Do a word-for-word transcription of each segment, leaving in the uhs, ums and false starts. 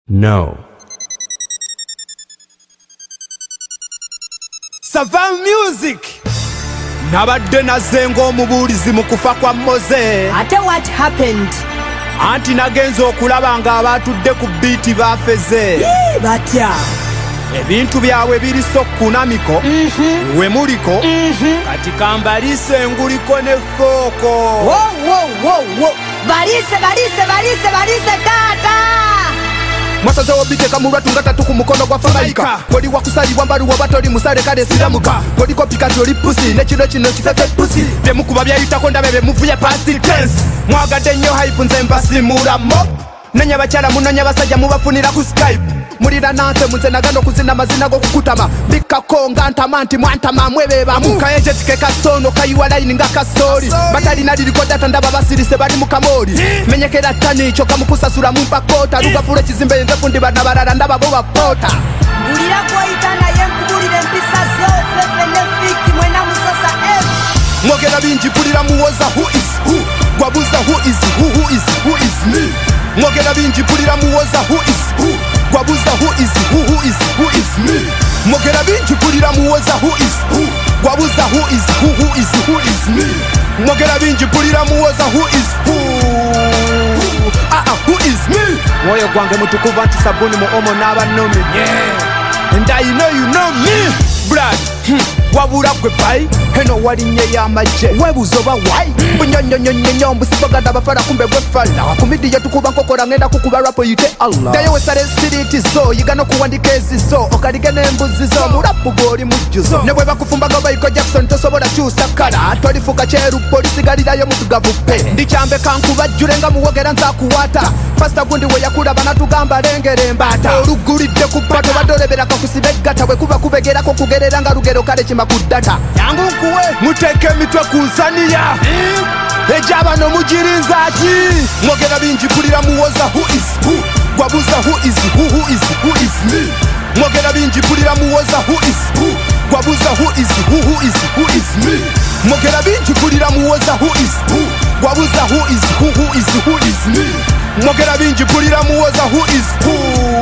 No. Savan Music. Nabadde nazengo omubuulizi mu kufa kwa Moze. Ate what happened? Anti nagenza okulaba nga abatudde ku biiti bafeze. Batya. Ebintu byawe biri sokkunamiko. Mhm. We muliko. Mhm. Kati kambalise nguliko ne fooko. Wo wo wo wo. Balise balise balise balise tata. Mwasaze obiteka mu lwatu nga tatu ku mukono gwa Famaika. Oli wakusalibwa mbaluwa batoli musale kale siramuka. Oli kopikati oli pusi ne kino kino kifefe pusi. Byemukuba byayitako ndabe bemuvuye past tense. Mwagadde nnyo hype nze mbasimulamo. Nenya bakyala munonya basajja mubafunira ku Skype. Mulira nanse munze nagano kuzina mazina go kukutama. Bikako nga ntama nti mwantama mwebe bamu. Kayeje tike kasono kayiwa line nga kasori. Batali nali likodata ndaba basirise bali mu kamori. Menyekera tani choka mukusasura mumpa kota. Ruga fure kizimbe nze fundi bana barara ndaba bo bapota. Mulira kwa itana yempulire mpisa zo fefe ne fiki mwena musasa F. Mwogera bingi pulira muwoza who is who. Gwabuza who is who who is who is me. Mwogera bingi pulira muwoza who is who. Gwabuza who is who who is who is me. Mwogera bingi pulira muwoza who is who. Gwabuza who is who who is who is me. Mwogera bingi pulira muwoza who is who. Ah ah who is me. Mwoyo gwange mutukuva nti sabuni mu omo n'abanomi. Yeah. And I know you know me. Blood. Hmm. Wabura gwe pai heno walinye y'amagye webuzoba wai bunyonyonyonyo mbusibagada bafala kumbe gwe fala kumidi yetukuba nkokora ngenda kukuba rapo yite Allah dayo wesale siriti zo yigano kuwandika ezizo okalige n'embuzi zo murapu goli mujjuzo ne bwe bakufumbaga Michael Jackson tosobola kyusa kala tolifuka kyeru polisi galirayo mutugavu pe ndikyambe kankubajjule nga muwogera nzakuwata pastor gundi we yakulaba natugamba lengere embata olugulidde ku pato badolebera kakusibe gata bwe kuba kubegerako kugerera nga lugero kale makudata yangu nkuwe muteke emitwe kunsaniya ejaba no mujirinza ati mwogera bingi pulira muwoza who is who gwabuza who is who who is who is me mwogera bingi pulira muwoza who is who gwabuza who is who who is who is me mwogera bingi pulira muwoza who is who gwabuza who is who who is who is me mwogera bingi pulira muwoza who is who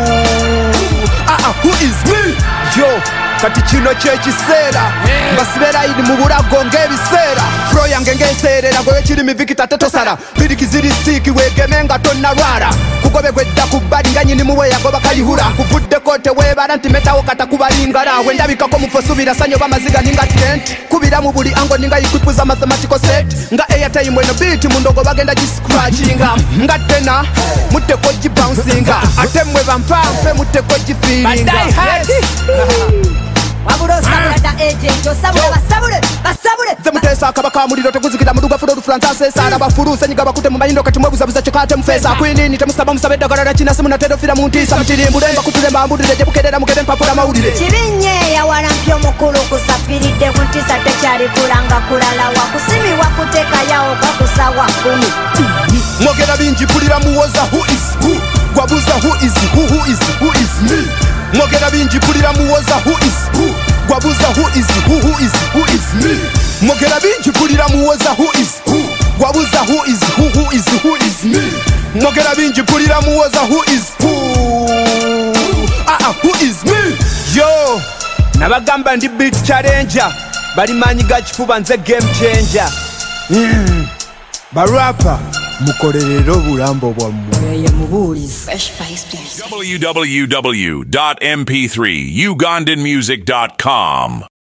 ah ah who is me yo kati kino kyekiseera mbasibera idi mu bulago ng'ebiseera flo yange ng'eseerera gwe kirimi vikita tetosala birikiziri siiki weegeme nga tonnalwala kugobe gwedda ku bbali nga nyini muwe yagoba kalihula kuvuddeko teweebala nti metawo katakubalingala we ndabikako mufo subira sanyo bamaziga ninga tent kubira mu buli ango ninga ikwipuza mathematical set nga airtime eno biiti mu ndogo bagenda giscratchinga nga tena mutteko gibouncinga ate mmwe banfanfe mutteko gifiiringa Waburo sabula da agent osabule basabule basabule zemutesa kabaka muliro teguzikira muduga fulo Francis sara bafuruse nyiga bakute mu mayindo kati mwebuza buza chokate mufesa kwinini temusaba musabedda galala kina simu na tero fira muntisa mutirimbude mbakutule mambudire jebukedera mugede mpapula mawulire kibinye ya warampyo mukulu kusafiride kuntisa tekyali kulanga kulala wakusimi wakuteka yao bakusawa kumi mwogera bingi pulira muwoza who is who gwabuza who is who who is who is me mwogera bingi pulira muwoza who is who gwabuza who is who who is who is me mwogera bingi pulira muwoza who is who gwabuza who is who who is who is me mwogera bingi pulira muwoza who is who ah ah who is me yo nabagamba ndi beat challenger bali manyi ga kifuba nze game changer mm. barapa mukolerero bulambo bwammwe ye mubuulizi w w w dot m p three ugandan music dot com